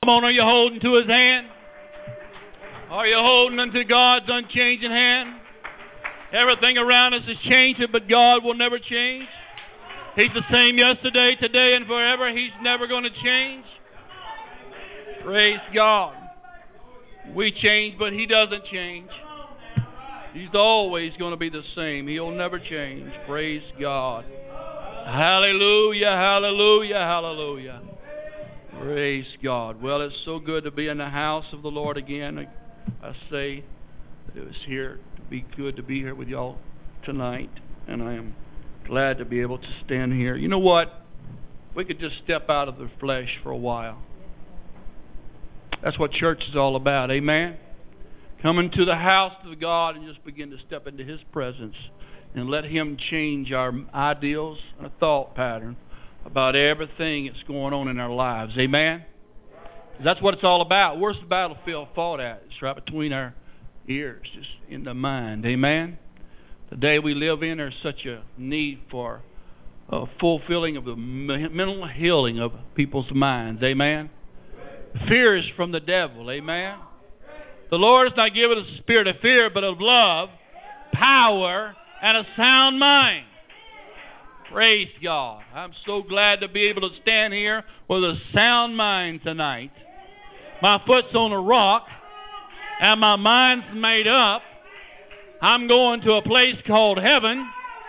on, are you holding to His hand? Are you holding unto God's unchanging hand? Everything around us is changing, but God will never change. He's the same yesterday, today, and forever. He's never going to change. Praise God. We change, but He doesn't change. He's always going to be the same. He'll never change. Praise God. Hallelujah, hallelujah, hallelujah. Praise God. Well, it's so good to be in the house of the Lord again. I say that it was here to be good to be here with y'all tonight, and I am glad to be able to stand here. You know what? We could just step out of the flesh for a while. That's what church is all about. Amen? Coming to the house of God and just begin to step into His presence and let Him change our ideals and a thought pattern about everything that's going on in our lives. Amen? That's what it's all about. Where's the battlefield fought at? It's right between our ears, just in the mind. Amen? The day we live in, there's such a need for fulfilling of the mental healing of people's minds. Amen? Fear is from the devil. Amen? The Lord has not given us a spirit of fear, but of love, power, and a sound mind. Praise God. I'm so glad to be able to stand here with a sound mind tonight. My foot's on a rock, and my mind's made up. I'm going to a place called heaven.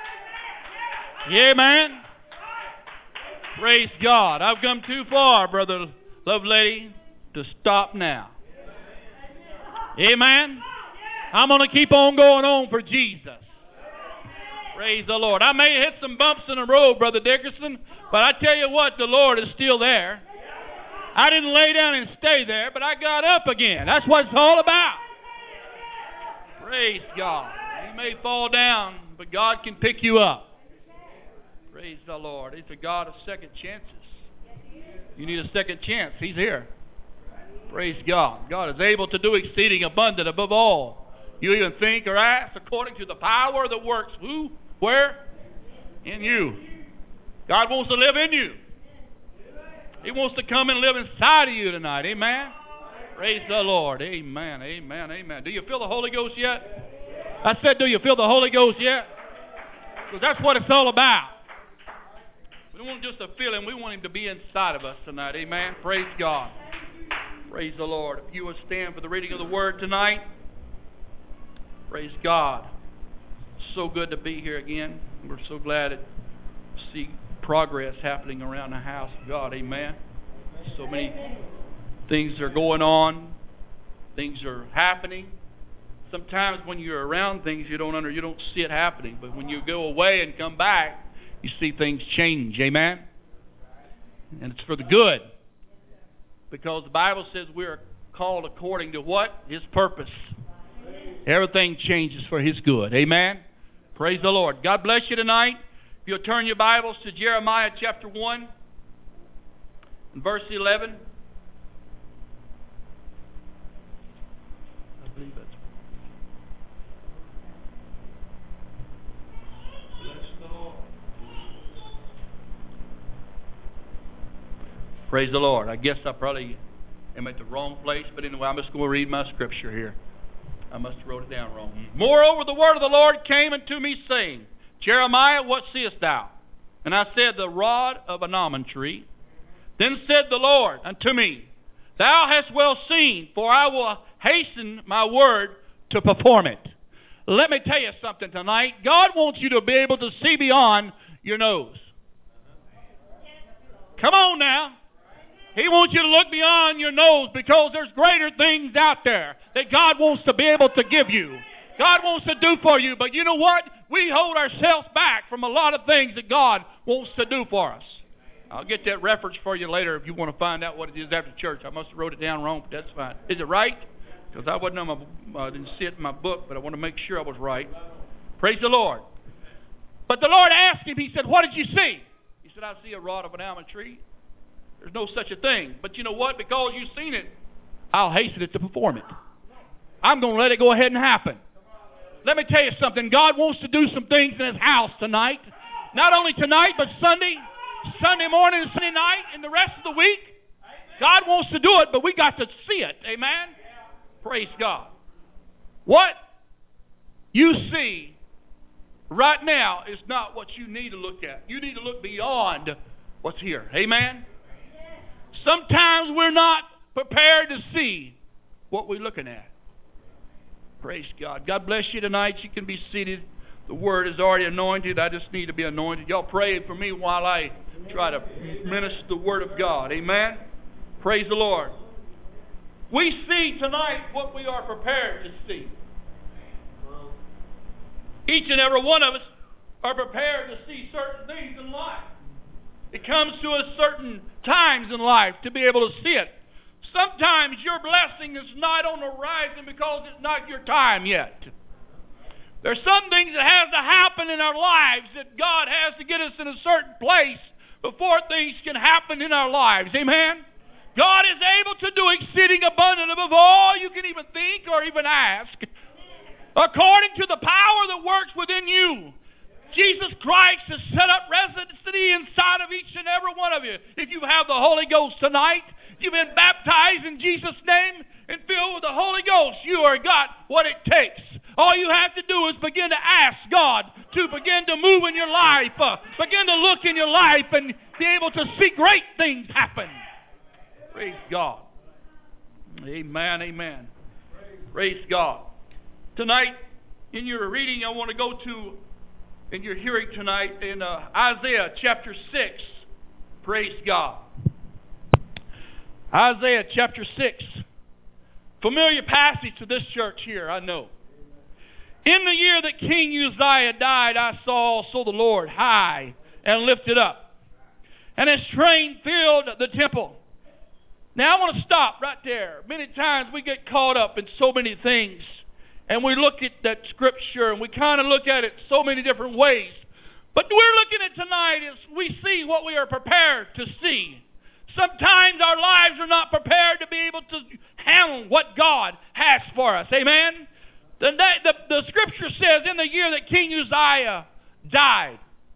Amen. Praise God. I've come too far, Brother Lovelady, to stop now. Amen. I'm going to keep on going on for Jesus. Praise the Lord. I may hit some bumps in the road, Brother Dickerson, but I tell you what, the Lord is still there. I didn't lay down and stay there, but I got up again. That's what it's all about. Praise God. You may fall down, but God can pick you up. Praise the Lord. He's a God of second chances. You need a second chance. He's here. Praise God. God is able to do exceeding abundant above all you even think or ask, according to the power that works. Who? Where? In you. God wants to live in you. He wants to come and live inside of you tonight. Amen. Praise the Lord. Amen. Amen. Amen. Do you feel the Holy Ghost yet? I said, do you feel the Holy Ghost yet? Because that's what it's all about. We don't want just a feeling. We want Him to be inside of us tonight. Amen. Praise God. Praise the Lord. If you would stand for the reading of the Word tonight. Praise God. So good to be here again. We're so glad to see progress happening around the house of God. Amen. So many things are going on. Things are happening. Sometimes when you're around things, you don't see it happening. But when you go away and come back, you see things change. Amen. And it's for the good. Because the Bible says we're called according to what? His purpose. Everything changes for His good. Amen. Praise the Lord. God bless you tonight. If you'll turn your Bibles to Jeremiah chapter 1 and verse 11. I believe that's Praise the Lord. I guess I probably am at the wrong place, but anyway, I'm just going to read my scripture here. I must have wrote it down wrong. Moreover, the word of the Lord came unto me, saying, Jeremiah, what seest thou? And I said, the rod of an almond tree. Then said the Lord unto me, Thou hast well seen, for I will hasten my word to perform it. Let me tell you something tonight. God wants you to be able to see beyond your nose. Come on now. He wants you to look beyond your nose, because there's greater things out there that God wants to be able to give you. God wants to do for you. But you know what? We hold ourselves back from a lot of things that God wants to do for us. I'll get that reference for you later if you want to find out what it is after church. I must have wrote it down wrong, but that's fine. Is it right? Because I didn't see it in my book, but I want to make sure I was right. Praise the Lord. But the Lord asked him, He said, what did you see? He said, I see a rod of an almond tree. There's no such a thing. But you know what? Because you've seen it, I'll hasten it to perform it. I'm going to let it go ahead and happen. Let me tell you something. God wants to do some things in His house tonight. Not only tonight, but Sunday morning and Sunday night and the rest of the week. God wants to do it, but we got to see it. Amen? Praise God. What you see right now is not what you need to look at. You need to look beyond what's here. Amen? Sometimes we're not prepared to see what we're looking at. Praise God. God bless you tonight. You can be seated. The word is already anointed. I just need to be anointed. Y'all pray for me while I try to minister the word of God. Amen? Praise the Lord. We see tonight what we are prepared to see. Each and every one of us are prepared to see certain things in life. It comes to us certain times in life to be able to see it. Sometimes your blessing is not on the horizon because it's not your time yet. There's some things that have to happen in our lives that God has to get us in a certain place before things can happen in our lives. Amen? God is able to do exceeding abundant above all you can even think or even ask, according to the power that works within you. Jesus Christ has set up residency inside of each and every one of you. If you have the Holy Ghost tonight, you've been baptized in Jesus' name and filled with the Holy Ghost, you are got what it takes. All you have to do is begin to ask God to begin to move in your life, begin to look in your life and be able to see great things happen. Praise God. Amen, amen. Praise God. Tonight, in your reading, I want to go to, in your hearing tonight, in Isaiah chapter 6. Praise God. Isaiah chapter 6. Familiar passage to this church here, I know. In the year that King Uzziah died, I saw also the Lord high and lifted up, and his train filled the temple. Now I want to stop right there. Many times we get caught up in so many things, and we look at that scripture and we kind of look at it so many different ways. But we're looking at tonight is we see what we are prepared to see. Sometimes our lives are not prepared to be able to handle what God has for us. Amen? The scripture says in the year that King Uzziah died,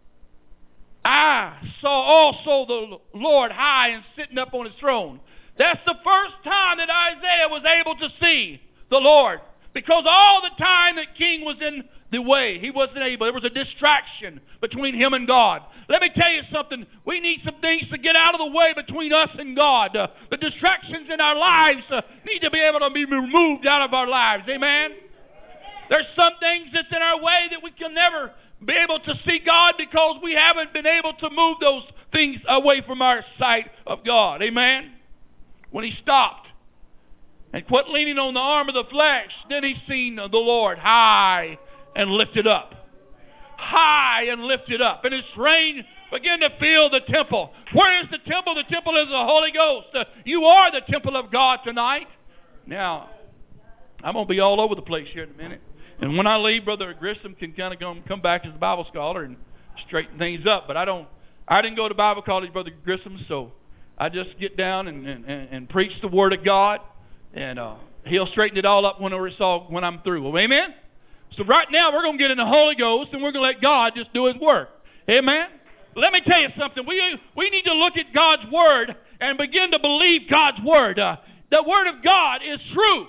I saw also the Lord high and sitting up on his throne. That's the first time that Isaiah was able to see the Lord. Because all the time that king was in the way, he wasn't able. There was a distraction between him and God. Let me tell you something. We need some things to get out of the way between us and God. The distractions in our lives need to be able to be removed out of our lives. Amen? There's some things that's in our way that we can never be able to see God because we haven't been able to move those things away from our sight of God. Amen? When he stopped and quit leaning on the arm of the flesh, then he seen the Lord high and lifted up. High and lifted up. And his train began to fill the temple. Where is the temple? The temple is the Holy Ghost. You are the temple of God tonight. Now, I'm going to be all over the place here in a minute. And when I leave, Brother Grissom can kind of come back as a Bible scholar and straighten things up. But I didn't go to Bible college, Brother Grissom, so I just get down and preach the Word of God, and he'll straighten it all up when I'm through. Well, amen? So right now we're going to get in the Holy Ghost, and we're going to let God just do His work. Amen? Let me tell you something. We need to look at God's Word and begin to believe God's Word. The Word of God is true.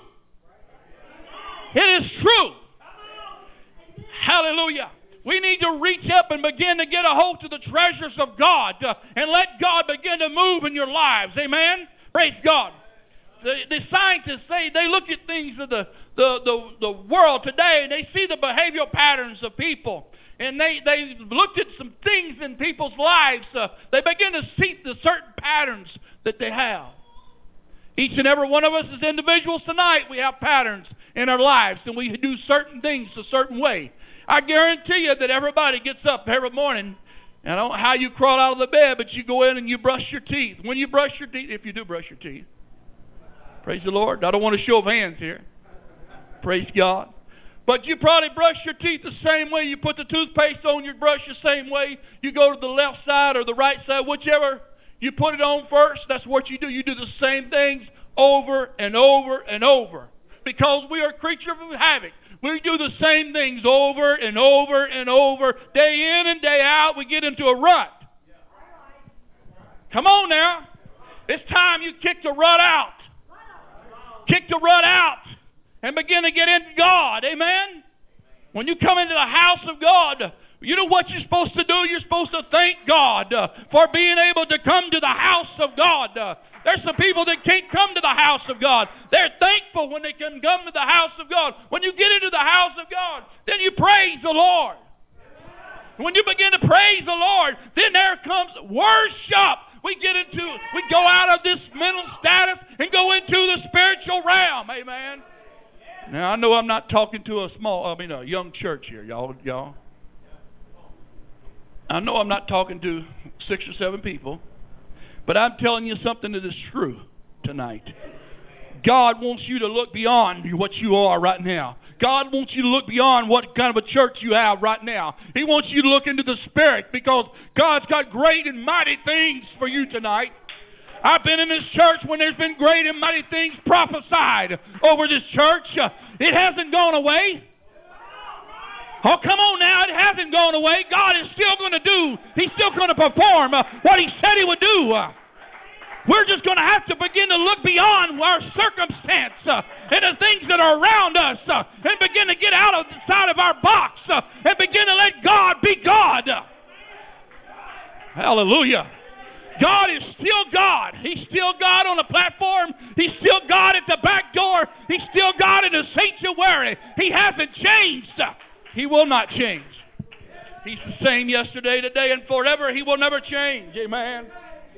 It is true. Hallelujah. We need to reach up and begin to get a hold to the treasures of God and let God begin to move in your lives. Amen? Praise God. The scientists say they look at things of the world today and they see the behavioral patterns of people. And they looked at some things in people's lives. They begin to see the certain patterns that they have. Each and every one of us as individuals tonight, we have patterns in our lives and we do certain things a certain way. I guarantee you that everybody gets up every morning, and I don't know how you crawl out of the bed, but you go in and you brush your teeth. When you brush your teeth, if you do brush your teeth, praise the Lord. I don't want a show of hands here. Praise God. But you probably brush your teeth the same way. You put the toothpaste on your brush the same way. You go to the left side or the right side, whichever. You put it on first. That's what you do. You do the same things over and over and over. Because we are creatures of havoc. We do the same things over and over and over. Day in and day out, we get into a rut. Come on now. It's time you kick the rut out. Kick the rut out and begin to get into God. Amen? When you come into the house of God, you know what you're supposed to do? You're supposed to thank God for being able to come to the house of God. There's some people that can't come to the house of God. They're thankful when they can come to the house of God. When you get into the house of God, then you praise the Lord. When you begin to praise the Lord, then there comes worship. We go out of this mental status and go into the spiritual realm. Amen. Now I know I'm not talking to a young church here, y'all. I know I'm not talking to 6 or 7 people, but I'm telling you something that is true tonight. God wants you to look beyond what you are right now. God wants you to look beyond what kind of a church you have right now. He wants you to look into the Spirit, because God's got great and mighty things for you tonight. I've been in this church when there's been great and mighty things prophesied over this church. It hasn't gone away. Oh, come on now. It hasn't gone away. God is still going to do. He's still going to perform what He said He would do. We're just going to have to begin to look beyond our circumstance and the things that are around us and begin to get out of the side of our box and begin to let God be God. Hallelujah. God is still God. He's still God on the platform. He's still God at the back door. He's still God in the sanctuary. He hasn't changed. He will not change. He's the same yesterday, today, and forever. He will never change. Amen.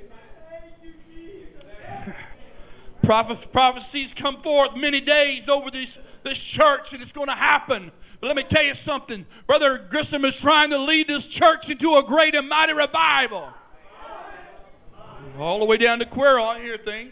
Prophecies come forth many days over this church, and it's going to happen. But let me tell you something. Brother Grissom is trying to lead this church into a great and mighty revival. All the way down to Cuero, I hear things.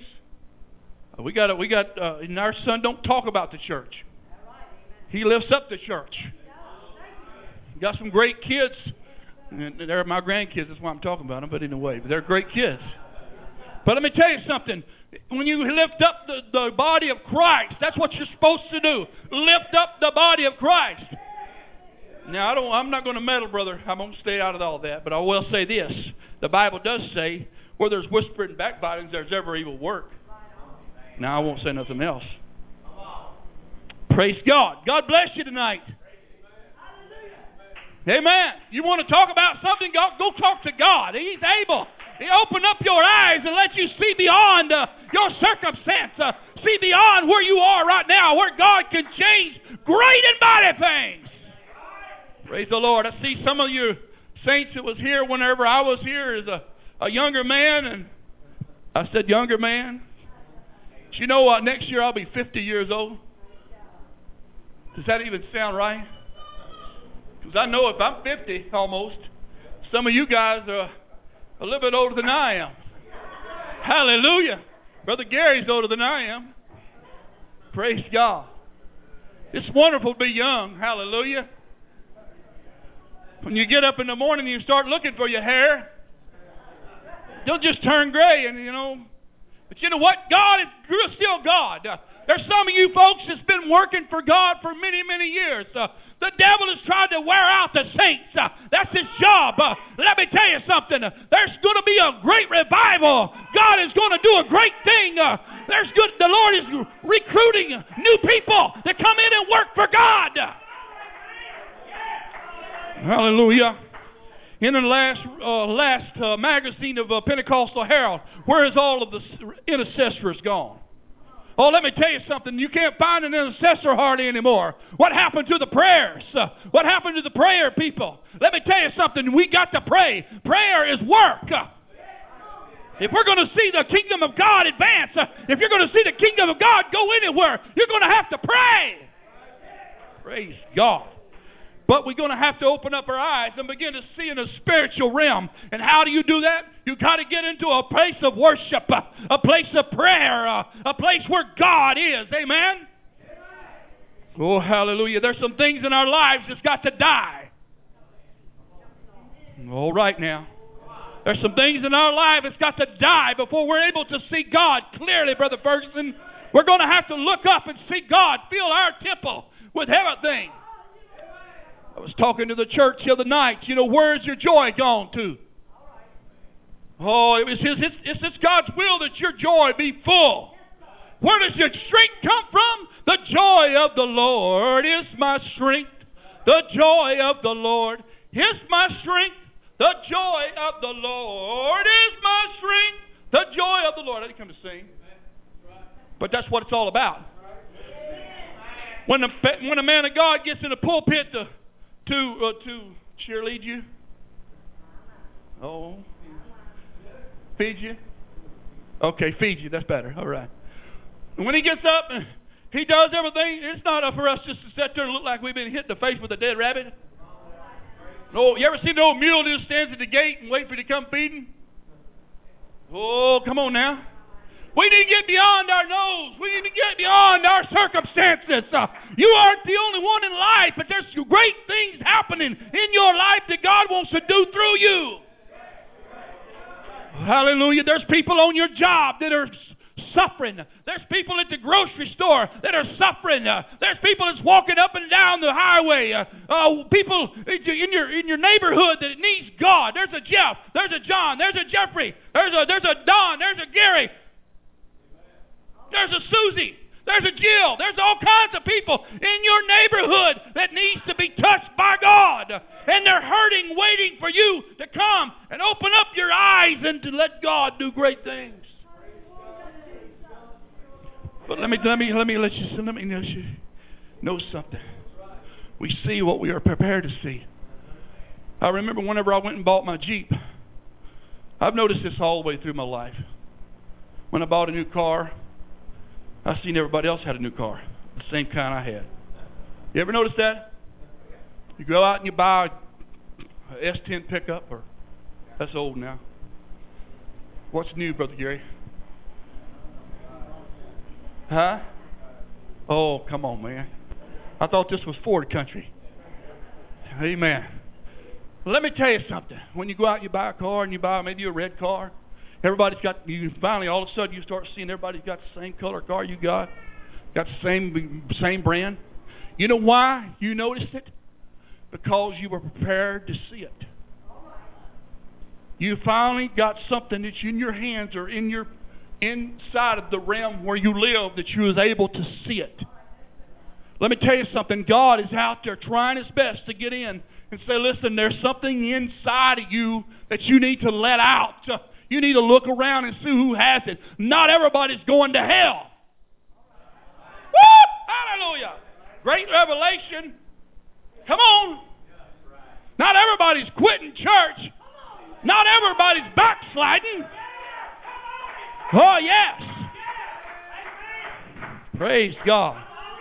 And our son don't talk about the church. He lifts up the church. Got some great kids. And they're my grandkids. That's why I'm talking about them. But anyway, they're great kids. But let me tell you something. When you lift up the body of Christ, that's what you're supposed to do. Lift up the body of Christ. Now, I'm not going to meddle, brother. I'm going to stay out of all that. But I will say this. The Bible does say, where there's whispering and backbitings, there's ever evil work. Now, I won't say nothing else. Praise God. God bless you tonight. Amen. You want to talk about something? Go talk to God. He's able. He open up your eyes and let you see beyond your circumstance. See beyond where you are right now, where God can change great and mighty things. Praise the Lord. I see some of you saints that was here whenever I was here as a younger man. And I said, younger man? Do you know what? Next year I'll be 50 years old. Does that even sound right? Because I know if I'm 50 almost, some of you guys are a little bit older than I am. Hallelujah. Brother Gary's older than I am. Praise God. It's wonderful to be young. Hallelujah. When you get up in the morning and you start looking for your hair, don't just turn gray. But you know what? God is still God. There's some of you folks that's been working for God for many, many years. The devil has tried to wear out the saints. That's his job. Let me tell you something. There's going to be a great revival. God is going to do a great thing. The Lord is recruiting new people to come in and work for God. Hallelujah. In the last magazine of Pentecostal Herald, where is all of the intercessors gone? Oh, let me tell you something. You can't find an intercessor hardly anymore. What happened to the prayers? What happened to the prayer people? Let me tell you something. We got to pray. Prayer is work. If we're going to see the kingdom of God advance, if you're going to see the kingdom of God go anywhere, you're going to have to pray. Praise God. But we're going to have to open up our eyes and begin to see in the spiritual realm. And how do you do that? You've got to get into a place of worship, a place of prayer, a place where God is. Amen? Oh, hallelujah. There's some things in our lives that's got to die. All right now. There's some things in our life that's got to die before we're able to see God clearly, Brother Ferguson. We're going to have to look up and see God, fill our temple with heaven things. I was talking to the church the other night. Where's your joy gone to? Oh, it's God's will that your joy be full. Where does your strength come from? The joy of the Lord is my strength. The joy of the Lord is my strength. The joy of the Lord is my strength. The joy of the Lord. I didn't come to sing. But that's what it's all about. When a man of God gets in the pulpit to cheerlead you. Oh. Feed you? Okay, feed you. That's better. All right. And when he gets up and he does everything, it's not for us just to sit there and look like we've been hit in the face with a dead rabbit. No, you ever seen the old mule who stands at the gate and wait for you to come feeding? Oh, come on now. We need to get beyond our nose. We need to get beyond our circumstances. You aren't the only one in life, but there's great things happening in your life that God wants to do through you. Hallelujah. There's people on your job that are suffering. There's people at the grocery store that are suffering. There's people that's walking up and down the highway. People in your neighborhood that needs God. There's a Jeff. There's a John. There's a Jeffrey. There's a Don. There's a Gary. There's a Susie. There's a Jill. There's all kinds of people in your neighborhood that needs to be touched by God. And they're hurting, waiting for you to come and open up your eyes and to let God do great things. But let me let you know something. We see what we are prepared to see. I remember whenever I went and bought my Jeep. I've noticed this all the way through my life. When I bought a new car, I seen everybody else had a new car, the same kind I had. You ever notice that? You go out and you buy a S10 pickup, or that's old now. What's new, Brother Gary? Huh? Oh, come on, man. I thought this was Ford country. Amen. Let me tell you something. When you go out and you buy a car and you buy maybe a red car, everybody's got, you finally all of a sudden you start seeing everybody's got the same color car you got the same brand. You know why you noticed it? Because you were prepared to see it. You finally got something that's in your hands or in your inside of the realm where you live that you was able to see it. Let me tell you something. God is out there trying his best to get in and say, listen, there's something inside of you that you need to let out. You need to look around and see who has it. Not everybody's going to hell. Woo! Hallelujah. Great revelation. Come on. Not everybody's quitting church. Not everybody's backsliding. Oh, yes. Praise God.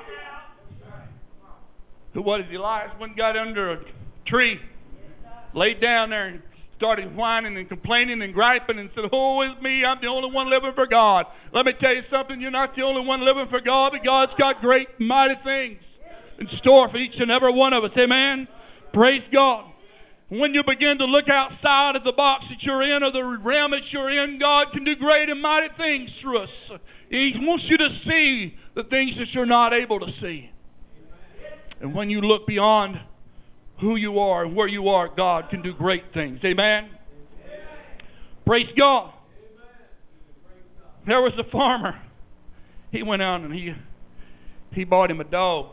So what did Elias when got under a tree, laid down there and started whining and complaining and griping and said, oh, it's me. I'm the only one living for God. Let me tell you something. You're not the only one living for God, but God's got great, mighty things in store for each and every one of us. Amen? Praise God. When you begin to look outside of the box that you're in or the realm that you're in, God can do great and mighty things through us. He wants you to see the things that you're not able to see. And when you look beyond who you are and where you are, God can do great things. Amen? Praise God. There was a farmer. He went out and he bought him a dog.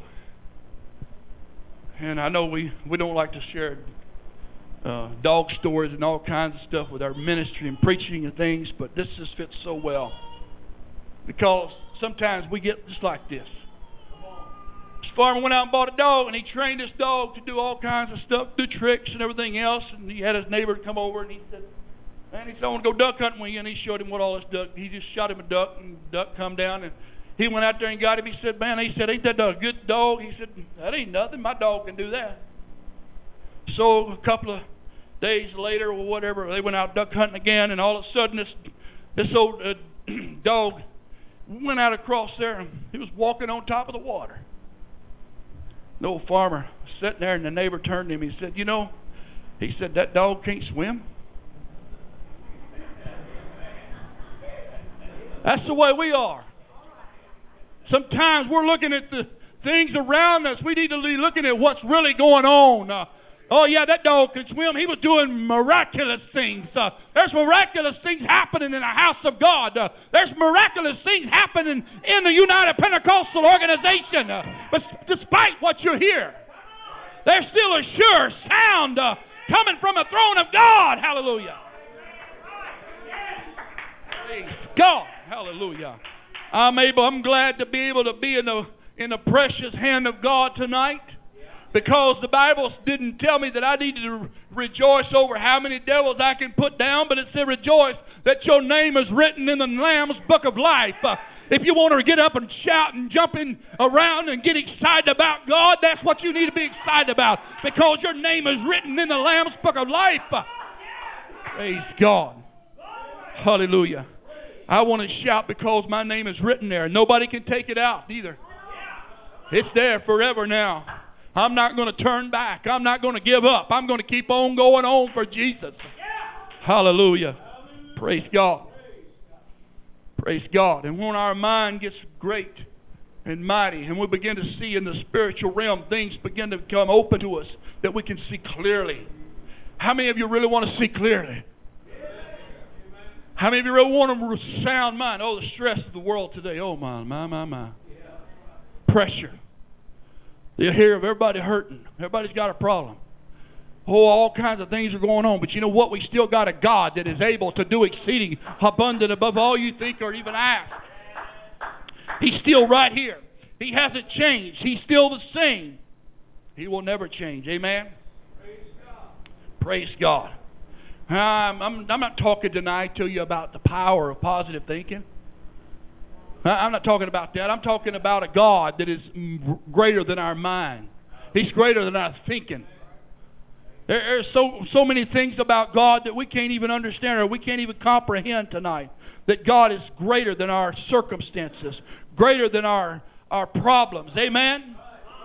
And I know we don't like to share dog stories and all kinds of stuff with our ministry and preaching and things, but this just fits so well. Because sometimes we get just like this. This farmer went out and bought a dog, and he trained this dog to do all kinds of stuff, do tricks and everything else. And he had his neighbor come over, and he said, I want to go duck hunting with you. And he showed him what all this duck. He just shot him a duck, and the duck come down, and he went out there and got him. He said, man, ain't that dog a good dog? He said, that ain't nothing. My dog can do that. So a couple of days later or whatever, they went out duck hunting again, and all of a sudden this old dog went out across there, and he was walking on top of the water. The old farmer was sitting there, and the neighbor turned to him. He said, he said, that dog can't swim. That's the way we are. Sometimes we're looking at the things around us. We need to be looking at what's really going on. Oh, yeah, that dog can swim. He was doing miraculous things. There's miraculous things happening in the house of God. There's miraculous things happening in the United Pentecostal Organization. But despite what you hear, there's still a sure sound coming from the throne of God. Hallelujah. Praise God. Hallelujah. I'm glad to be able to be in the precious hand of God tonight. Because the Bible didn't tell me that I needed to rejoice over how many devils I can put down, but it said rejoice that your name is written in the Lamb's book of life. If you want to get up and shout and jump in around and get excited about God, that's what you need to be excited about. Because your name is written in the Lamb's book of life. Praise God. Hallelujah. I want to shout because my name is written there. Nobody can take it out either. It's there forever now. I'm not going to turn back. I'm not going to give up. I'm going to keep on going on for Jesus. Hallelujah. Praise God. Praise God. And when our mind gets great and mighty and we begin to see in the spiritual realm, things begin to become open to us that we can see clearly. How many of you really want to see clearly? How many of you really want a sound mind? Oh, the stress of the world today. Oh, my. Pressure. You hear of everybody hurting. Everybody's got a problem. Oh, all kinds of things are going on. But you know what? We still got a God that is able to do exceeding abundant above all you think or even ask. He's still right here. He hasn't changed. He's still the same. He will never change. Amen? Praise God. I'm not talking tonight to you about the power of positive thinking. I'm not talking about that. I'm talking about a God that is greater than our mind. He's greater than our thinking. There's so many things about God that we can't even understand or we can't even comprehend tonight. That God is greater than our circumstances, greater than our problems. Amen?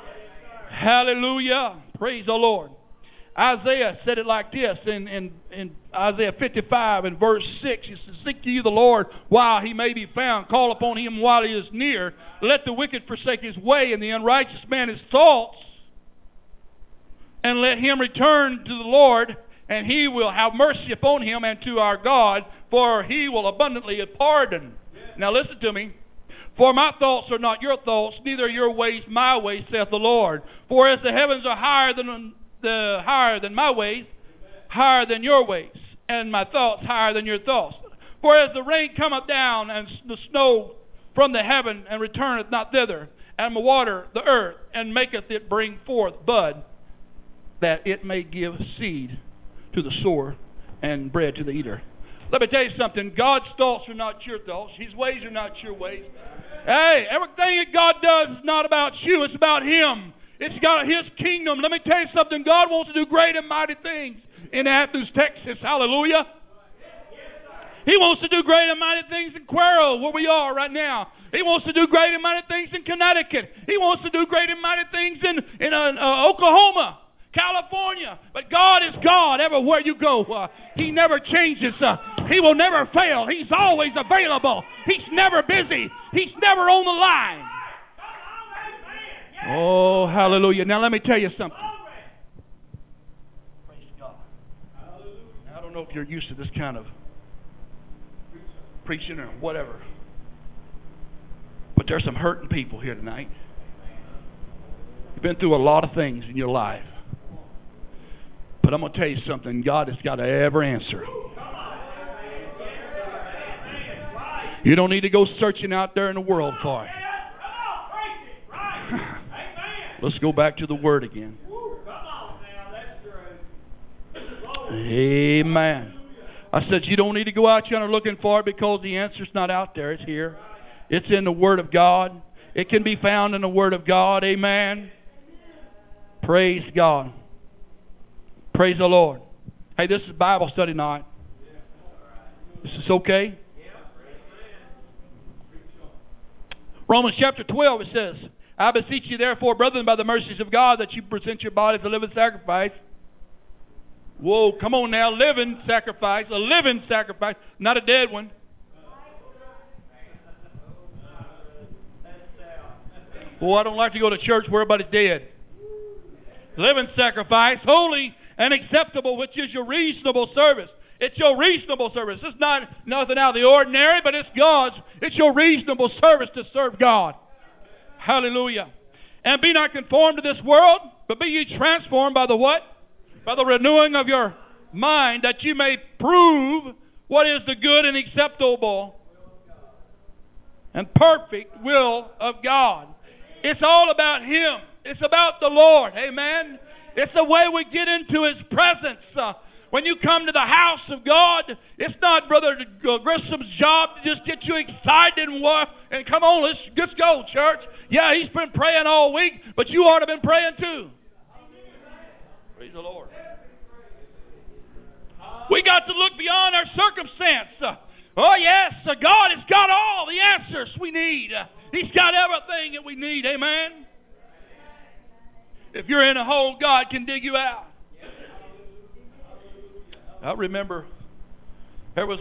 Hallelujah. Praise the Lord. Isaiah said it like this in Isaiah 55 and verse 6. He says, seek ye the Lord while he may be found. Call upon him while he is near. Let the wicked forsake his way and the unrighteous man his thoughts. And let him return to the Lord, and he will have mercy upon him and to our God, for he will abundantly pardon. Now listen to me. For my thoughts are not your thoughts, neither your ways my ways, saith the Lord. For as the heavens are higher than my ways, higher than your ways, and my thoughts higher than your thoughts. For as the rain cometh down, and the snow from the heaven, and returneth not thither, and water the earth, and maketh it bring forth bud, that it may give seed to the sower, and bread to the eater. Let me tell you something. God's thoughts are not your thoughts. His ways are not your ways. Hey, everything that God does is not about you. It's about Him. It's got His kingdom. Let me tell you something. God wants to do great and mighty things in Athens, Texas. Hallelujah. He wants to do great and mighty things in Cuero, where we are right now. He wants to do great and mighty things in Connecticut. He wants to do great and mighty things in Oklahoma, California. But God is God everywhere you go. He never changes. He will never fail. He's always available. He's never busy. He's never on the line. Oh, hallelujah. Now let me tell you something. Praise God. I don't know if you're used to this kind of preaching or whatever, but there's some hurting people here tonight. You've been through a lot of things in your life. But I'm going to tell you something. God has got to ever answer. You don't need to go searching out there in the world for it. Let's go back to the Word again. Amen. I said you don't need to go out yonder looking for it because the answer's not out there. It's here. It's in the Word of God. It can be found in the Word of God. Amen. Praise God. Praise the Lord. Hey, this is Bible study night. This is okay? Romans chapter 12, it says, I beseech you therefore, brethren, by the mercies of God, that you present your bodies a living sacrifice. Whoa, come on now, living sacrifice, a living sacrifice, not a dead one. Well, I don't like to go to church where everybody's dead. living sacrifice, holy and acceptable, which is your reasonable service. It's your reasonable service. It's not nothing out of the ordinary, but it's God's. It's your reasonable service to serve God. Hallelujah. And be not conformed to this world, but be ye transformed by the what? By the renewing of your mind, that you may prove what is the good and acceptable and perfect will of God. It's all about Him. It's about the Lord. Amen. It's the way we get into His presence. When you come to the house of God, it's not Brother Grissom's job to just get you excited and come on, let's go, church. Yeah, he's been praying all week, but you ought to have been praying too. Praise the Lord. We got to look beyond our circumstance. Oh, yes, God has got all the answers we need. He's got everything that we need. Amen. If you're in a hole, God can dig you out. I remember there was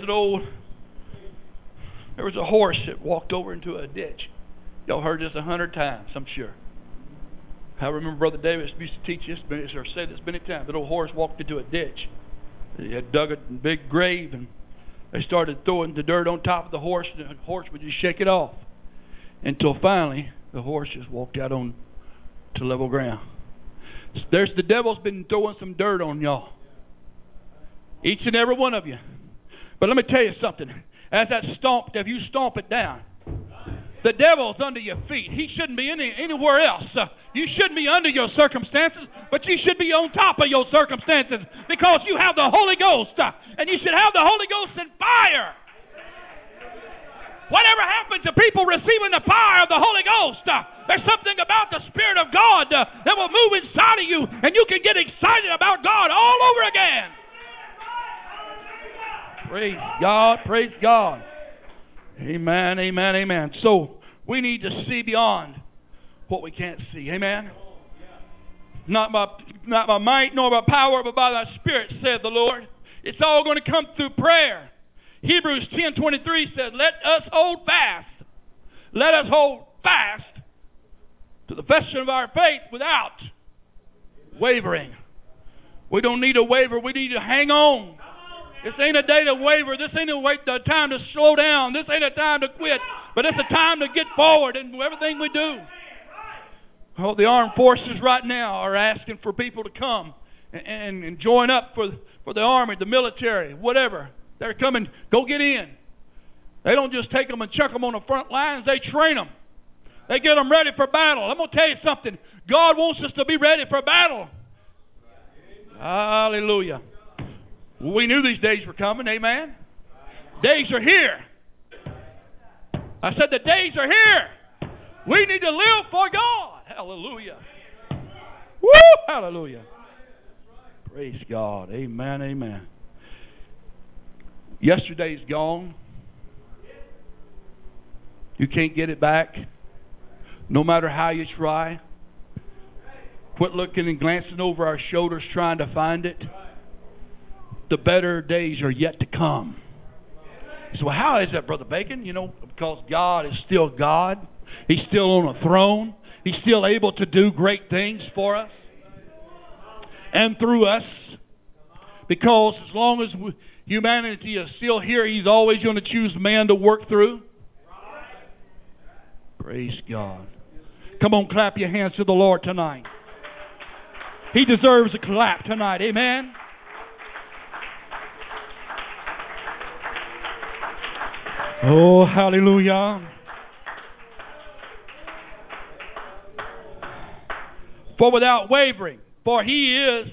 a horse that walked over into a ditch. Y'all heard this 100 times, I'm sure. I remember Brother Davis used to teach this, or say this many times. That old horse walked into a ditch. They had dug a big grave, and they started throwing the dirt on top of the horse, and the horse would just shake it off. Until finally, the horse just walked out on to level ground. There's the devil's been throwing some dirt on y'all. Each and every one of you. But let me tell you something. As that if you stomp it down, the devil's under your feet. He shouldn't be anywhere else. You shouldn't be under your circumstances, but you should be on top of your circumstances because you have the Holy Ghost. And you should have the Holy Ghost in fire. Whatever happens to people receiving the fire of the Holy Ghost, there's something about the Spirit of God that will move inside of you, and you can get excited about God all over again. Praise God, praise God. Amen, amen, amen. So, we need to see beyond what we can't see. Amen? Not by might nor by power, but by thy Spirit, said the Lord. It's all going to come through prayer. Hebrews 10:23 says, let us hold fast. Let us hold fast to the confession of our faith without wavering. We don't need to waver. We need to hang on. This ain't a day to waver. This ain't a time to slow down. This ain't a time to quit. But it's a time to get forward in everything we do. Oh, the armed forces right now are asking for people to come and join up for the army, the military, whatever. They're coming. Go get in. They don't just take them and chuck them on the front lines. They train them. They get them ready for battle. I'm going to tell you something. God wants us to be ready for battle. Hallelujah. We knew these days were coming, amen? Days are here. I said the days are here. We need to live for God. Hallelujah. Woo! Hallelujah. Praise God. Amen, amen. Yesterday's gone. You can't get it back, no matter how you try. Quit looking and glancing over our shoulders trying to find it. The better days are yet to come. So how is that, Brother Bacon? You know, because God is still God. He's still on a throne. He's still able to do great things for us and through us. Because as long as humanity is still here, He's always going to choose man to work through. Praise God. Come on, clap your hands to the Lord tonight. He deserves a clap tonight. Amen. Oh, hallelujah. For without wavering, for he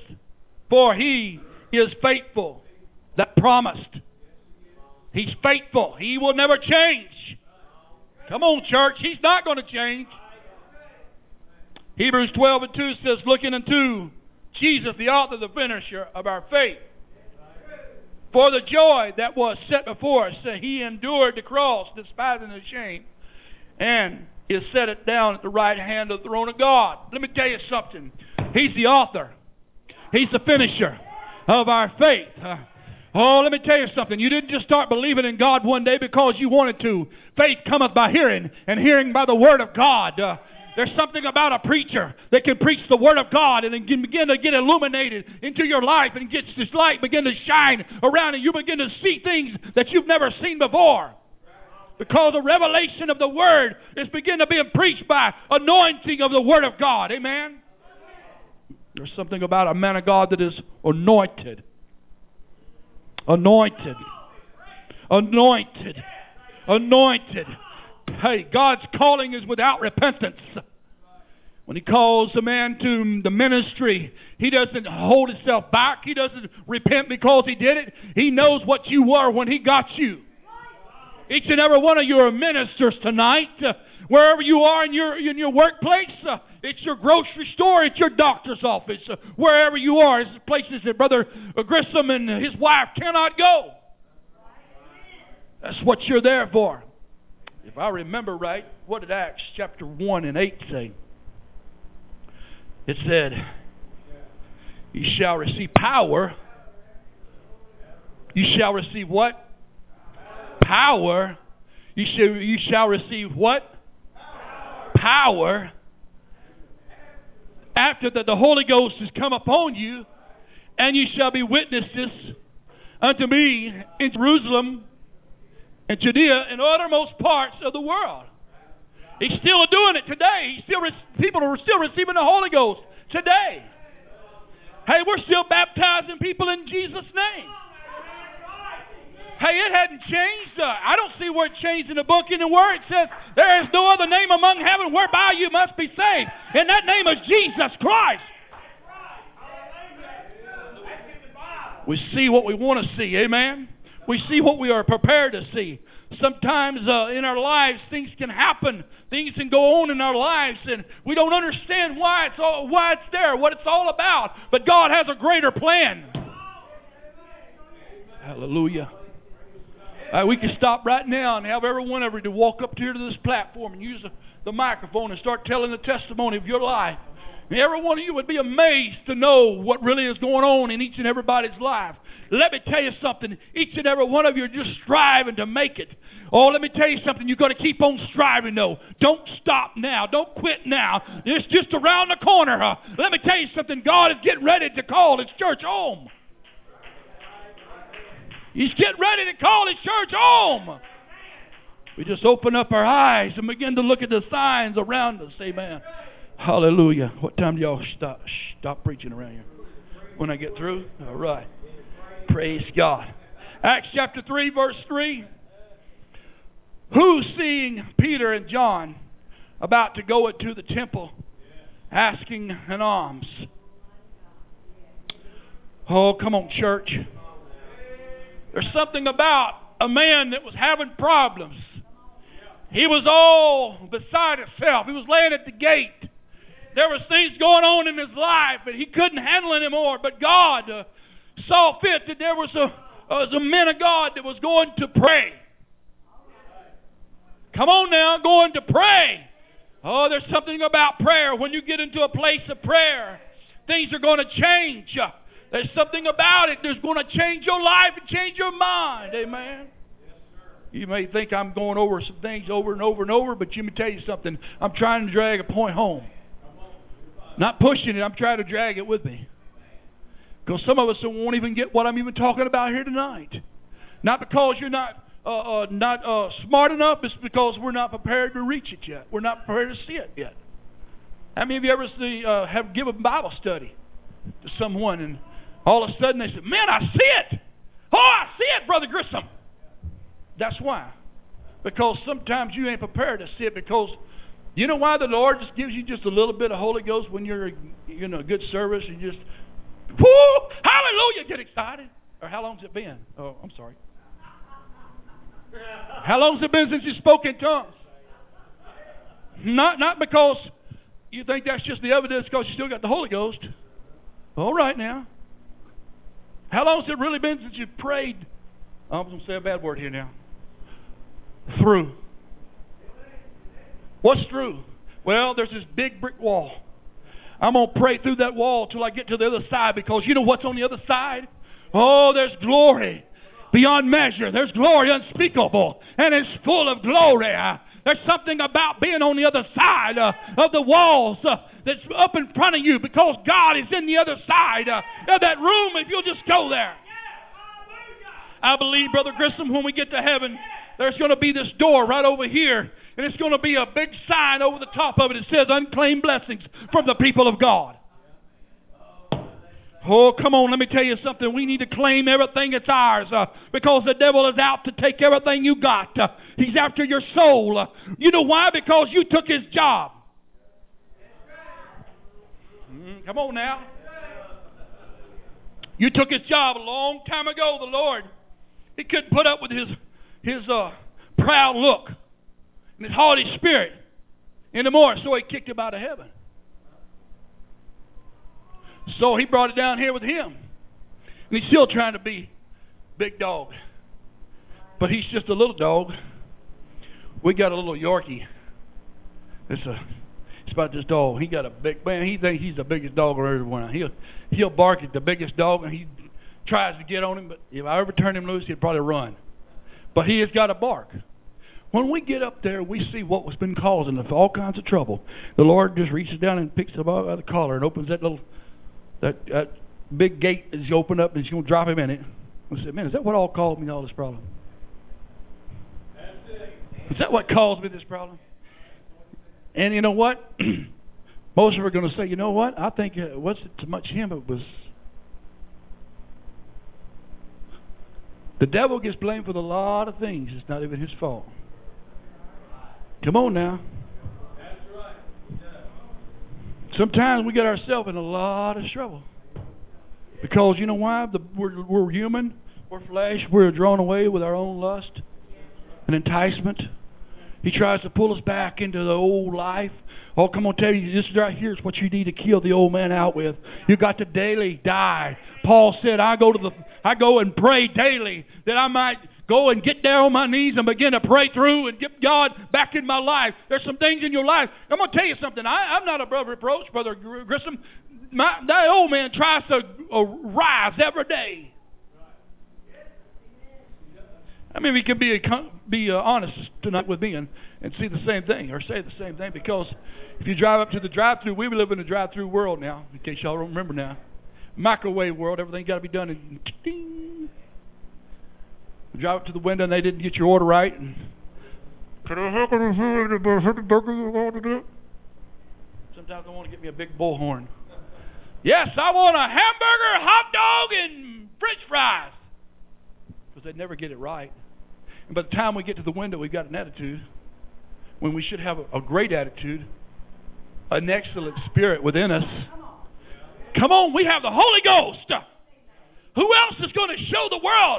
is faithful that promised. He's faithful. He will never change. Come on, church. He's not going to change. Hebrews 12:2 says, looking unto Jesus, the author, the finisher of our faith. For the joy that was set before us, He endured the cross, despising the shame, and is set it down at the right hand of the throne of God. Let me tell you something. He's the author. He's the finisher of our faith. Let me tell you something. You didn't just start believing in God one day because you wanted to. Faith cometh by hearing, and hearing by the word of God. There's something about a preacher that can preach the Word of God and then can begin to get illuminated into your life and gets this light begin to shine around and you begin to see things that you've never seen before. Because the revelation of the Word is beginning to be preached by anointing of the Word of God. Amen? There's something about a man of God that is anointed. Anointed. Anointed. Anointed. Hey, God's calling is without repentance. When He calls a man to the ministry, He doesn't hold Himself back. He doesn't repent because he did it. He knows what you were when He got you. Each and every one of you are ministers tonight. Wherever you are in your workplace, it's your grocery store, it's your doctor's office, wherever you are, it's places that Brother Grissom and his wife cannot go. That's what you're there for. If I remember right, what did Acts chapter 1 and 8 say? It said, "You shall receive power." You shall receive what? Power. You shall receive what? Power. After that the Holy Ghost has come upon you, and you shall be witnesses unto me in Jerusalem and Judea and uttermost parts of the world. He's still doing it today. People are still receiving the Holy Ghost today. Hey, we're still baptizing people in Jesus' name. Hey, it hadn't changed. I don't see where it changed in the book anywhere. It says, there is no other name among heaven whereby you must be saved. And that name is Jesus Christ. We see what we want to see. Amen. We see what we are prepared to see. Sometimes in our lives things can happen. Things can go on in our lives and we don't understand why it's there, what it's all about. But God has a greater plan. Hallelujah. We can stop right now and have every one of you to walk up here to this platform and use the microphone and start telling the testimony of your life. And every one of you would be amazed to know what really is going on in each and everybody's life. Let me tell you something. Each and every one of you are just striving to make it. Oh, let me tell you something. You've got to keep on striving, though. Don't stop now. Don't quit now. It's just around the corner. Let me tell you something. God is getting ready to call His church home. He's getting ready to call His church home. We just open up our eyes and begin to look at the signs around us. Amen. Hallelujah. What time do y'all stop preaching around here? When I get through? All right. Praise God. Acts chapter 3, verse 3. Who, seeing Peter and John about to go into the temple, asking an alms? Oh, come on, church. There's something about a man that was having problems. He was all beside himself. He was laying at the gate. There was things going on in his life and he couldn't handle anymore. But God saw fit that there was a man of God that was going to pray. Come on now, going to pray. Oh, there's something about prayer. When you get into a place of prayer, things are going to change. There's something about it that's going to change your life and change your mind. Amen. You may think I'm going over some things over and over and over, but let me tell you something. I'm trying to drag a point home. Not pushing it, I'm trying to drag it with me. Because some of us won't even get what I'm even talking about here tonight. Not because you're not smart enough, it's because we're not prepared to reach it yet. We're not prepared to see it yet. How many of you ever have given Bible study to someone and all of a sudden they said, man, I see it. Oh, I see it, Brother Grissom. That's why. Because sometimes you ain't prepared to see it because you know why the Lord just gives you just a little bit of Holy Ghost when you're in a good service and just, whoo, hallelujah, get excited. Or how long's it been? Oh, I'm sorry. How long's it been since you spoke in tongues? Not because you think that's just the evidence because you still got the Holy Ghost. All right now. How long has it really been since you prayed? I was going to say a bad word here now. Through. What's through? Well, there's this big brick wall. I'm going to pray through that wall till I get to the other side because you know what's on the other side? Oh, there's glory beyond measure. There's glory unspeakable and it's full of glory. There's something about being on the other side of the walls that's up in front of you, because God is in the other side of that room if you'll just go there. I believe, Brother Grissom, when we get to heaven, there's going to be this door right over here, and it's going to be a big sign over the top of it. It says, unclaimed blessings from the people of God. Oh, come on, let me tell you something. We need to claim everything that's ours because the devil is out to take everything you got. He's after your soul. You know why? Because you took his job. Come on now. You took his job a long time ago, the Lord. He couldn't put up with his proud look and his haughty spirit anymore, so he kicked him out of heaven. So he brought it down here with him. And he's still trying to be big dog. But he's just a little dog. We got a little Yorkie. It's about this dog. He got a big man. He thinks he's the biggest dog around. He'll bark at the biggest dog, and he tries to get on him. But if I ever turn him loose, he'd probably run. But he has got a bark. When we get up there, we see what was been causing us all kinds of trouble. The Lord just reaches down and picks him up by the collar and opens that little that big gate is opened up, and he's going to drop him in it. I said, man, is that what all caused me all this problem? Is that what caused me this problem? And you know what? Most of them are going to say, you know what? I think it wasn't so much him, it was... The devil gets blamed for a lot of things. It's not even his fault. Come on now. Sometimes we get ourselves in a lot of trouble. Because you know why? We're human. We're flesh. We're drawn away with our own lust and enticement. He tries to pull us back into the old life. Oh, come on, tell you, this right here is what you need to kill the old man out with. You got to daily die. Paul said, I go and pray daily that I might go and get down on my knees and begin to pray through and get God back in my life. There's some things in your life. I'm going to tell you something. I'm not above reproach, Brother Grissom. That old man tries to rise every day. I mean, we can be honest tonight with me and see the same thing or say the same thing, because if you drive up to the drive-thru, we live in a drive-thru world now, in case y'all don't remember now. Microwave world, everything got to be done in ding. You drive up to the window and they didn't get your order right. And, sometimes I want to get me a big bullhorn. Yes, I want a hamburger, hot dog, and French fries. Because they never get it right. And by the time we get to the window, we've got an attitude. When we should have a great attitude, an excellent spirit within us. Come on, we have the Holy Ghost. Who else is going to show the world?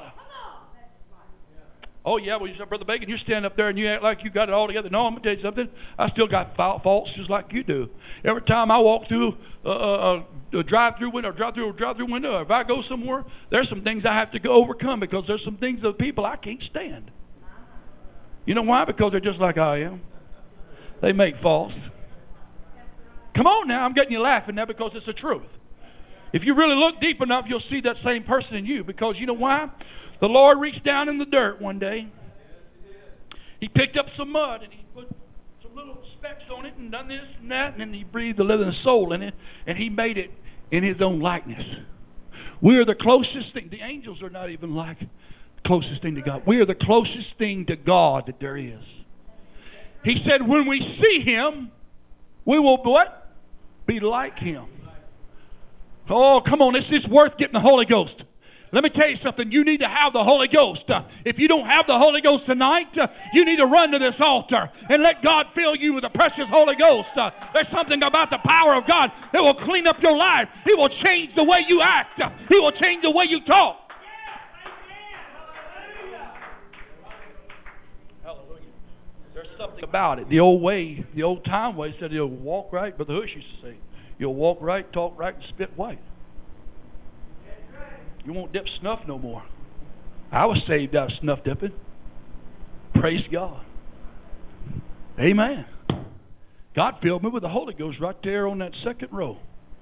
Oh, yeah, well, you said, Brother Bacon, you stand up there and you act like you got it all together. No, I'm going to tell you something. I still got faults just like you do. Every time I walk through a drive-through window, or if I go somewhere, there's some things I have to go overcome, because there's some things of people I can't stand. You know why? Because they're just like I am. They make faults. Come on now, I'm getting you laughing now because it's the truth. If you really look deep enough, you'll see that same person in you, because you know why? The Lord reached down in the dirt one day. He picked up some mud and he put some little specks on it and done this and that, and then he breathed the living soul in it, and he made it in his own likeness. We are the closest thing. The angels are not even like the closest thing to God. We are the closest thing to God that there is. He said when we see him, we will what? Be like him. Oh, come on. It's worth getting the Holy Ghost. Let me tell you something. You need to have the Holy Ghost. If you don't have the Holy Ghost tonight, you need to run to this altar and let God fill you with the precious Holy Ghost. There's something about the power of God that will clean up your life. He will change the way you act. He will change the way you talk. Hallelujah. There's something about it. The old way, the old time way said you'll walk right, but the Hush used to say, you'll walk right, talk right, and spit white. You won't dip snuff no more. I was saved out of snuff dipping. Praise God. Amen. God filled me with the Holy Ghost right there on that second row.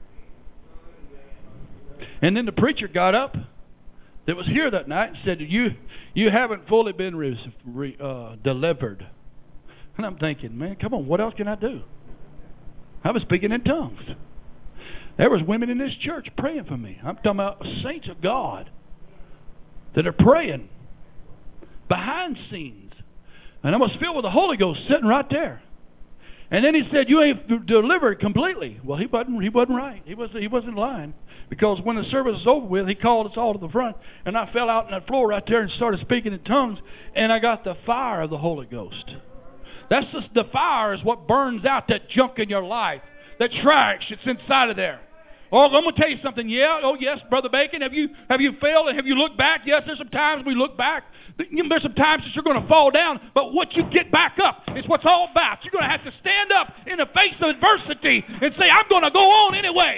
And then the preacher got up that was here that night and said, you haven't fully been delivered. And I'm thinking, man, come on, what else can I do? I was speaking in tongues. There was women in this church praying for me. I'm talking about saints of God that are praying behind scenes. And I was filled with the Holy Ghost sitting right there. And then he said, you ain't delivered completely. Well, he wasn't right. He wasn't lying. Because when the service was over with, he called us all to the front. And I fell out on that floor right there and started speaking in tongues. And I got the fire of the Holy Ghost. That's just, the fire is what burns out that junk in your life. That trash that's inside of there. Oh, I'm going to tell you something. Yeah, oh yes, Brother Bacon. Have you failed and have you looked back? Yes, there's some times we look back. There's some times that you're going to fall down. But what you get back up is what's all about. You're going to have to stand up in the face of adversity and say, I'm going to go on anyway.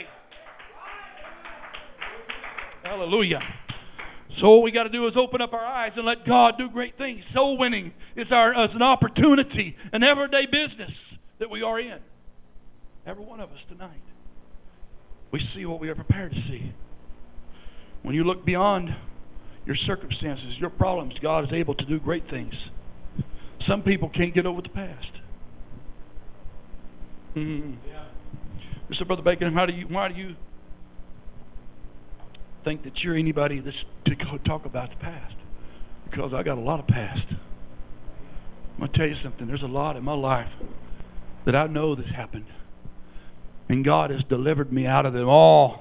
Hallelujah. So what we got to do is open up our eyes and let God do great things. Soul winning is an opportunity, an everyday business that we are in. Every one of us tonight. We see what we are prepared to see. When you look beyond your circumstances, your problems, God is able to do great things. Some people can't get over the past. Mr. Brother Bacon, why do you think that you're anybody to go talk about the past? Because I got a lot of past. I'm going to tell you something. There's a lot in my life that I know that's happened. And God has delivered me out of them all.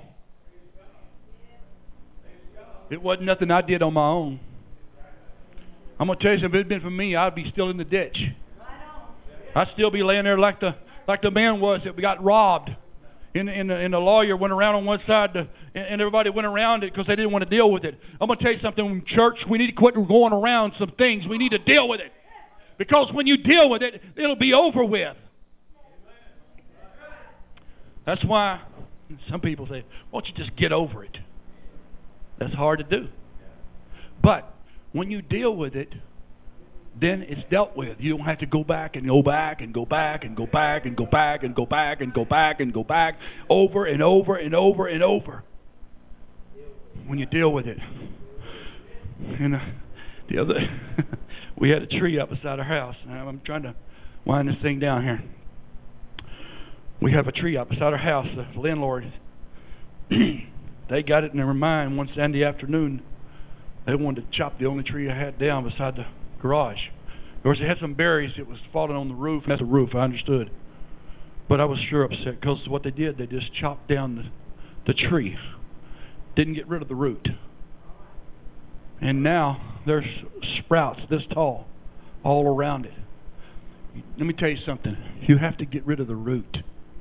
It wasn't nothing I did on my own. I'm going to tell you something. If it had been for me, I'd be still in the ditch. I'd still be laying there like the man was that got robbed. And the lawyer went around on one side, and everybody went around it because they didn't want to deal with it. I'm going to tell you something, church. We need to quit going around some things. We need to deal with it. Because when you deal with it, it'll be over with. That's why some people say, why don't you just get over it? That's hard to do. But when you deal with it, then it's dealt with. You don't have to go back and go back and go back and go back and go back and go back and go back and go back over and over and over and over. When you deal with it. And the other, we had a tree up beside our house. And I'm trying to wind this thing down here. We have a tree out beside our house. The landlord, they got it in their mind one Sunday afternoon. They wanted to chop the only tree I had down beside the garage. Of course, it had some berries that was falling on the roof. That's a roof, I understood. But I was sure upset because what they did, they just chopped down the tree. Didn't get rid of the root. And now there's sprouts this tall all around it. Let me tell you something. You have to get rid of the root.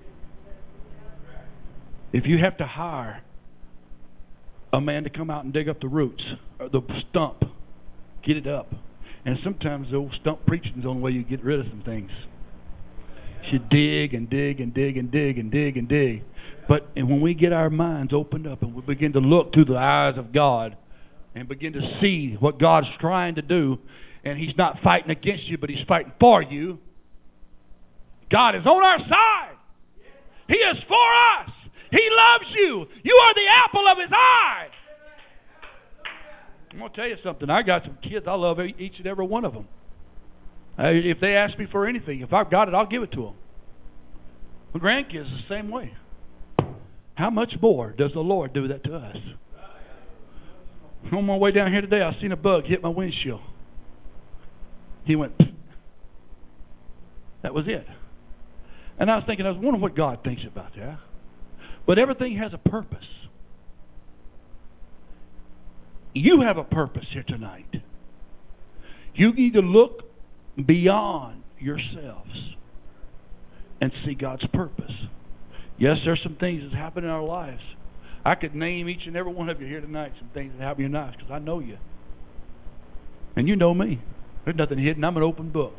If you have to hire a man to come out and dig up the roots, or the stump, get it up. And sometimes the old stump preaching is the only way you get rid of some things. You should dig and dig and dig and dig and dig and dig. And when we get our minds opened up and we begin to look through the eyes of God and begin to see what God's trying to do, and He's not fighting against you, but He's fighting for you, God is on our side. He is for us. He loves you. You are the apple of His eye. I'm going to tell you something. I got some kids. I love each and every one of them. If they ask me for anything, if I've got it, I'll give it to them. My grandkids the same way. How much more does the Lord do that to us? On my way down here today, I seen a bug hit my windshield. He went, pfft. That was it. And I was wondering what God thinks about that. But everything has a purpose. You have a purpose here tonight. You need to look beyond yourselves and see God's purpose. Yes, there's some things that happen in our lives. I could name each and every one of you here tonight some things that happen in your lives because I know you. And you know me. There's nothing hidden. I'm an open book.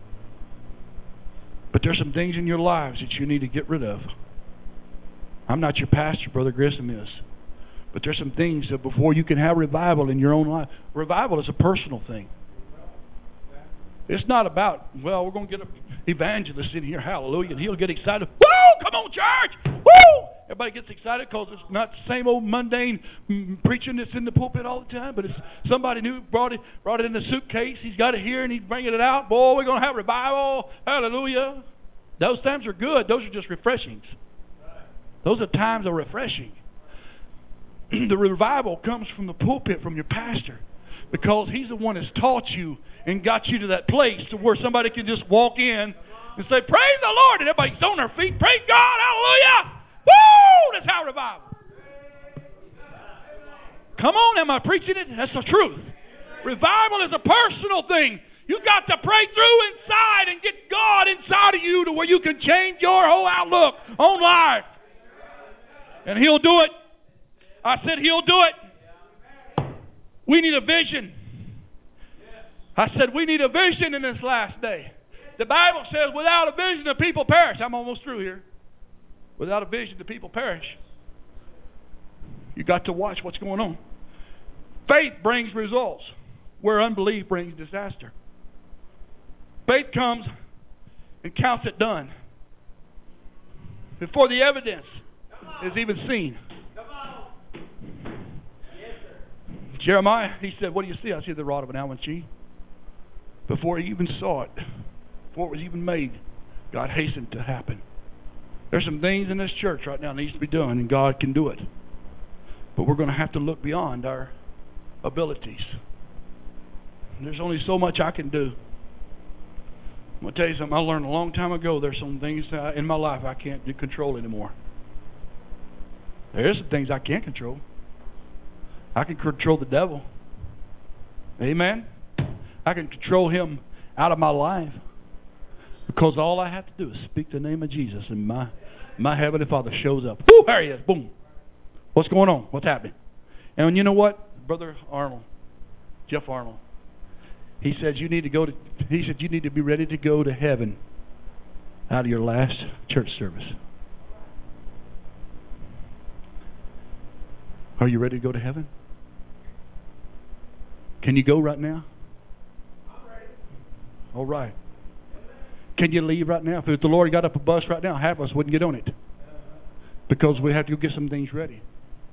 But there's some things in your lives that you need to get rid of. I'm not your pastor, Brother Grissom is. But there's some things that before you can have revival in your own life. Revival is a personal thing. It's not about, well, we're going to get an evangelist in here, hallelujah, and he'll get excited. Woo! Come on, church! Woo! Everybody gets excited because it's not the same old mundane preaching that's in the pulpit all the time, but it's somebody new brought it in a suitcase. He's got it here and he's bringing it out. Boy, we're going to have revival. Hallelujah. Those times are good. Those are just refreshings. Those are times of refreshing. The revival comes from the pulpit, from your pastor, because he's the one that's taught you and got you to that place to where somebody can just walk in and say, praise the Lord, and everybody's on their feet. Praise God. Hallelujah. Woo! That's how revival. Come on, am I preaching it? That's the truth. Revival is a personal thing. You've got to pray through inside and get God inside of you to where you can change your whole outlook on life. And He'll do it. I said He'll do it. We need a vision. I said we need a vision in this last day. The Bible says without a vision the people perish. I'm almost through here. Without a vision the people perish. You got to watch what's going on. Faith brings results where unbelief brings disaster. Faith comes and counts it done before the evidence is even seen. Jeremiah, he said, what do you see? I see the rod of an almond tree. Before he even saw it, before it was even made, God hastened to happen. There's some things in this church right now that needs to be done, and God can do it. But we're going to have to look beyond our abilities. There's only so much I can do. I'm going to tell you something I learned a long time ago. There's some things in my life I can't control anymore. There's some things I can't control. I can control the devil. Amen. I can control him out of my life. Because all I have to do is speak the name of Jesus, and my Heavenly Father shows up. Woo, there He is. Boom. What's going on? What's happening? And you know what? Brother Arnold, Jeff Arnold, he said you need to be ready to go to heaven out of your last church service. Are you ready to go to heaven? Can you go right now? I'm ready. All right. Can you leave right now? If the Lord got up a bus right now, half of us wouldn't get on it. Because we have to go get some things ready.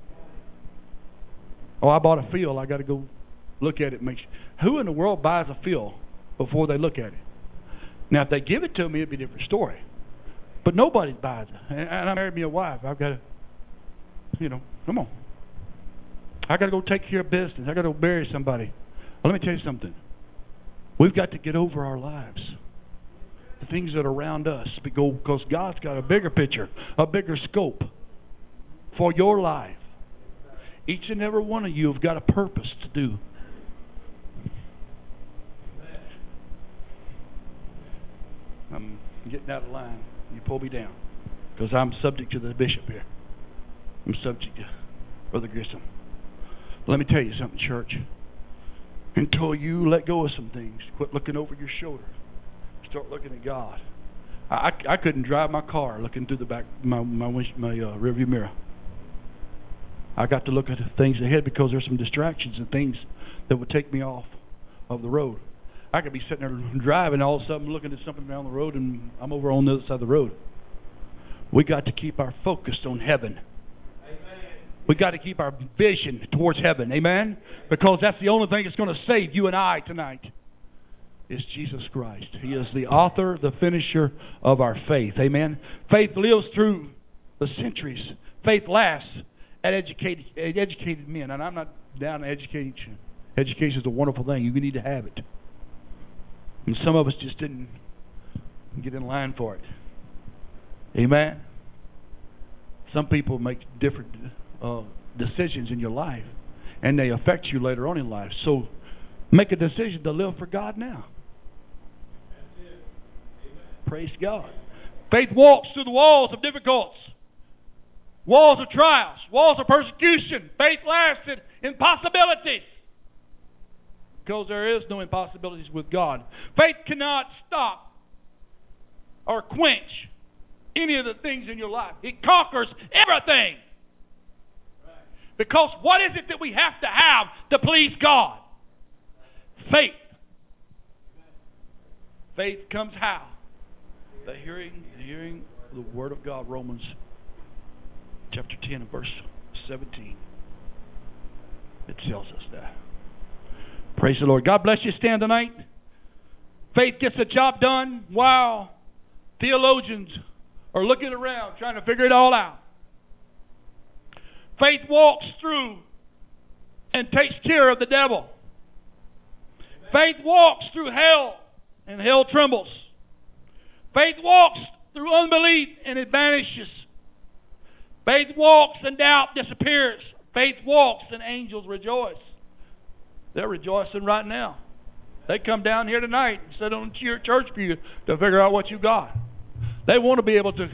Oh, I bought a field. I got to go look at it. Who in the world buys a field before they look at it? Now, if they give it to me, it'd be a different story. But nobody buys it. And I married me a wife. I've got to, come on. I got to go take care of business. I got to go bury somebody. Well, let me tell you something. We've got to get over our lives. The things that are around us. Because God's got a bigger picture, a bigger scope for your life. Each and every one of you have got a purpose to do. I'm getting out of line. You pull me down. Because I'm subject to the bishop here. I'm subject to Brother Grissom. Let me tell you something, church. Until you let go of some things, quit looking over your shoulder. Start looking at God. I couldn't drive my car looking through the back my rearview mirror. I got to look at the things ahead because there's some distractions and things that would take me off of the road. I could be sitting there driving, all of a sudden looking at something down the road, and I'm over on the other side of the road. We got to keep our focus on heaven. We got to keep our vision towards heaven. Amen? Because that's the only thing that's going to save you and I tonight. Is Jesus Christ. He is the author, the finisher of our faith. Amen? Faith lives through the centuries. Faith lasts at educated men. And I'm not down to education. Education is a wonderful thing. You need to have it. And some of us just didn't get in line for it. Amen? Some people make different decisions in your life, and they affect you later on in life. So make a decision to live for God now. Praise God. Faith walks through the walls of difficulties, walls of trials, walls of persecution. Faith lasts in impossibilities. Because there is no impossibilities with God. Faith cannot stop or quench any of the things in your life. It conquers everything. Because what is it that we have to please God? Faith. Faith comes how? The hearing the Word of God, Romans chapter 10 and verse 17. It tells us that. Praise the Lord. God bless you. Stand tonight. Faith gets the job done. Wow. Theologians are looking around trying to figure it all out. Faith walks through and takes care of the devil. Faith walks through hell and hell trembles. Faith walks through unbelief and it vanishes. Faith walks and doubt disappears. Faith walks and angels rejoice. They're rejoicing right now. They come down here tonight and sit on your church pew to figure out what you got. They want to be able to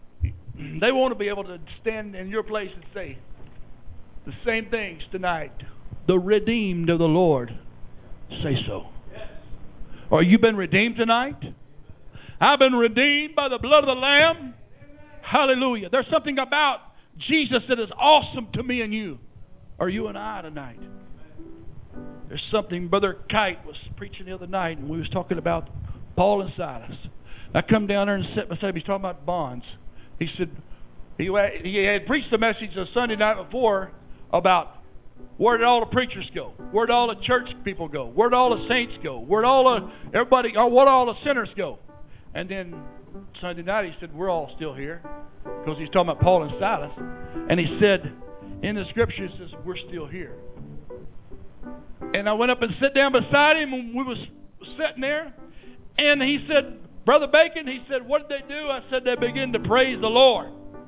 stand in your place and say the same things tonight. The redeemed of the Lord say so. Or you been redeemed tonight? I've been redeemed by the blood of the Lamb. Hallelujah. There's something about Jesus that is awesome to me and you. Or you and I tonight. There's something, Brother Kite was preaching the other night, and we was talking about Paul and Silas. I come down there and sat beside him. He's talking about bonds. He said, he had preached the message the Sunday night before about where did all the preachers go? Where did all the church people go? Where did all the saints go? Where did all the everybody, or where did all the sinners go? And then Sunday night he said, we're all still here. Because he's talking about Paul and Silas. And he said, in the scripture it says, we're still here. And I went up and sat down beside him, and we was sitting there. And he said, Brother Bacon, he said, what did they do? I said, they began to praise the Lord.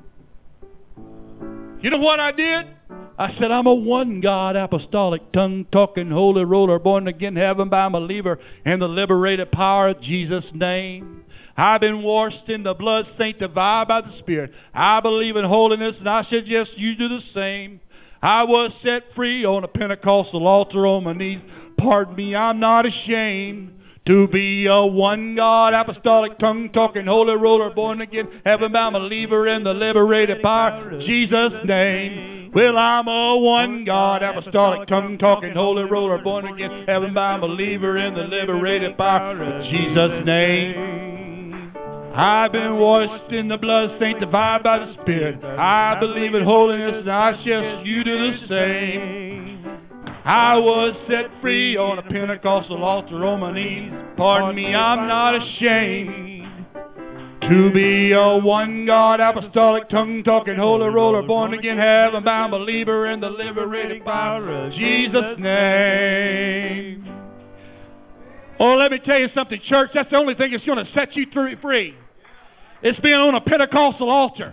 You know what I did? I said, I'm a one God, apostolic, tongue-talking, holy roller, born again, heaven by a believer in the liberated power of Jesus' name. I've been washed in the blood, sanctified by the Spirit. I believe in holiness, and I suggest you do the same. I was set free on a Pentecostal altar on my knees. Pardon me, I'm not ashamed to be a one God, apostolic, tongue-talking, holy roller, born again, heaven-bound believer in the liberated power of Jesus' name. Well, I'm a one God, apostolic, tongue-talking, holy roller, born again, heaven-bound believer in the liberated power of Jesus' name. I've been washed in the blood, sanctified by the Spirit. I believe in holiness, and I suggest you do the same. I was set free on a Pentecostal altar on my knees. Pardon me, I'm not ashamed to be a one God, apostolic, tongue-talking, holy roller, born again, heaven-bound believer in the liberating power of Jesus' name. Oh, let me tell you something, church. That's the only thing that's going to set you free. It's being on a Pentecostal altar.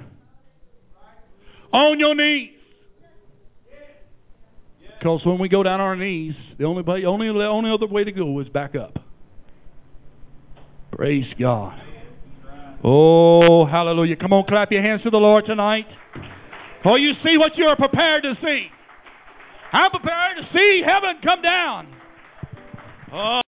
On your knees. Because when we go down on our knees, the only other way to go is back up. Praise God. Oh, hallelujah. Come on, clap your hands to the Lord tonight. Oh, you see what you are prepared to see. I'm prepared to see heaven come down. Oh.